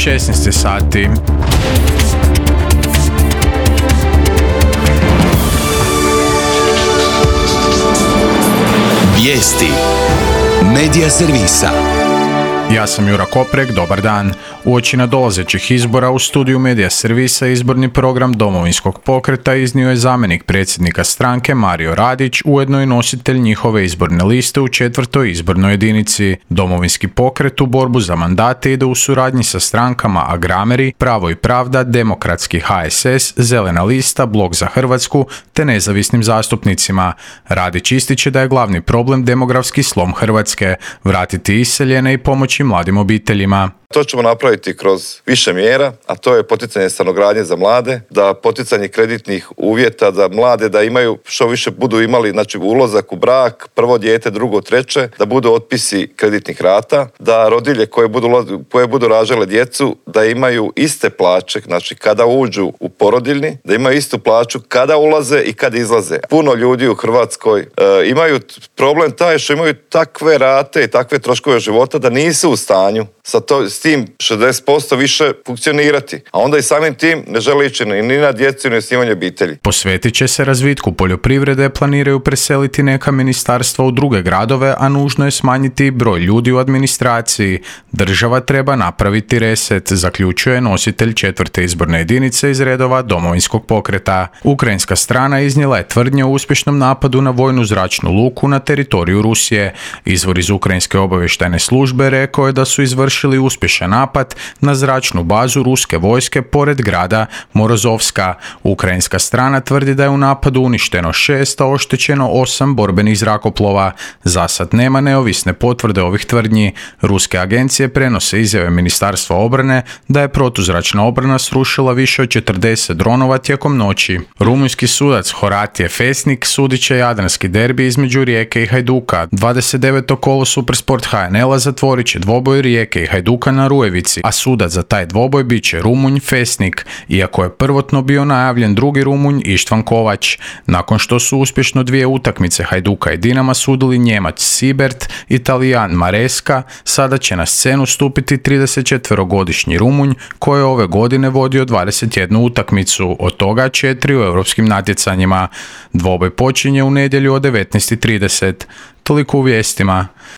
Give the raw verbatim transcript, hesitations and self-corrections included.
šesnaest sati. Vijesti Medija servisa. Ja sam Jura Koprek, dobar dan. Uoči nadolazećih izbora u studiju Medija servisa izborni program Domovinskog pokreta iznio je zamjenik predsjednika stranke Mario Radić, ujedno i nositelj njihove izborne liste u četvrtoj izbornoj jedinici. Domovinski pokret u borbu za mandate ide u suradnji sa strankama Agrameri, Pravo i pravda, Demokratski H S S, Zelena lista, Blok za Hrvatsku te nezavisnim zastupnicima. Radić ističe da je glavni problem demografski slom Hrvatske, vratiti iseljene i pomoći mladim obiteljima. To ćemo napraviti kroz više mjera, a to je poticanje stanogradnje za mlade, da poticanje kreditnih uvjeta za mlade, da imaju što više budu imali, znači ulazak u brak, prvo dijete, drugo, treće, da budu otpisi kreditnih rata, da rodilje koje budu, koje budu rađale djecu, da imaju iste plaće, znači kada uđu u porodiljni, da imaju istu plaću kada ulaze i kad izlaze. Puno ljudi u Hrvatskoj e, imaju problem taj što imaju takve rate i takve troškove života da nisu u stanju sa to, s tim šezdeset posto više funkcionirati. A onda i samim tim ne žele ići ni na djecu ni na osnivanje obitelji. Posvetit će se razvitku poljoprivrede, planiraju preseliti neka ministarstva u druge gradove, a nužno je smanjiti broj ljudi u administraciji. Država treba napraviti reset, zaključuje nositelj četvrte izborne jedinice iz redova Domovinskog pokreta. Ukrajinska strana iznijela je tvrdnje o uspješnom napadu na vojnu zračnu luku na teritoriju Rusije. Izvor iz ukrajinske obavještajne službe rekao je da su izvršili uspješan napad na zračnu bazu ruske vojske pored grada Morozovska. Ukrajinska strana tvrdi da je u napadu uništeno šest, a oštećeno osam borbenih zrakoplova. Zasad nema neovisne potvrde ovih tvrdnji. Ruske agencije prenose izjave Ministarstva obrane da je protuzračna obrana srušila više od četrdeset dronova tijekom noći. Rumunjski sudac Horatije Fesnik sudit će jadranski derbi između Rijeke i Hajduka. dvadeset deveto kolo Supersport H N L-a zatvorit će dvoboj Rijeke i Hajduka na Rujevici, a sudac za taj dvoboj bit će Rumunj Fesnik, iako je prvotno bio najavljen drugi Rumunj Ištvan Kovač. Nakon što su uspješno dvije utakmice Hajduka i Dinama sudili Njemac Sibert i Talijan Maresca, sada će na scenu stupiti tridesetčetverogodišnji Rumunj koji je ove godine vodio dvadeset jednu utakmicu, od toga četiri u europskim natjecanjima. Dvoboj počinje u nedjelju od devetnaest i trideset. Toliko u vijestima.